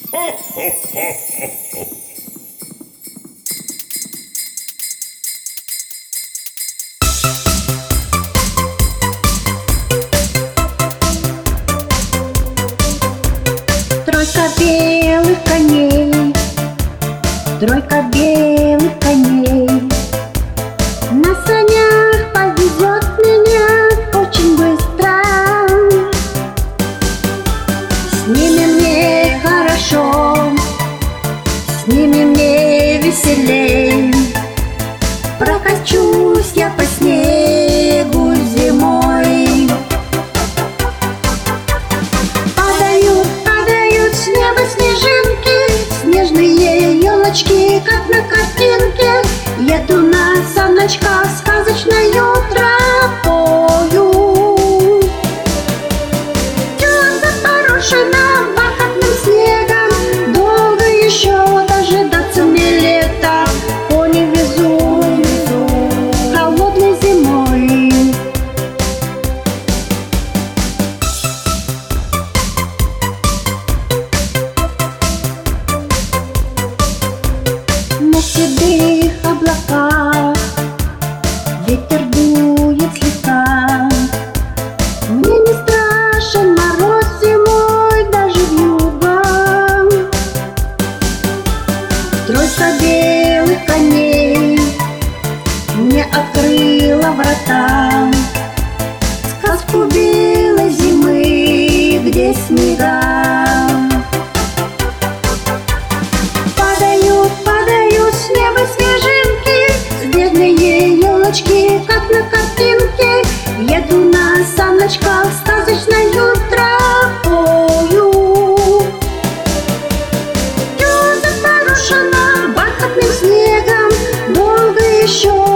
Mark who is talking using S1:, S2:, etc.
S1: Тройка белых коней, тройка белых коней, на санях повезет меня очень быстро. С ними мне хорошо, с ними мне веселей. Прокачусь я по снегу зимой. Падают с неба снежинки, снежные елочки, как на картинке. Еду на саночках сказочною тропою. Идет запорошена бархатным снегом, долго еще дожидаться мне лета. Кони везу холодной зимой. На седых облаках ветер дует слегка. Мне не страшен мороз зимой, даже вьюга. Тройка белых коней мне открыла врата, сказку белой зимы, где снега. Падают с неба снежинки, снежные елочки, как на картинке. Еду на саночках сказочною тропою. Идет запорошена бархатным снегом, долго еще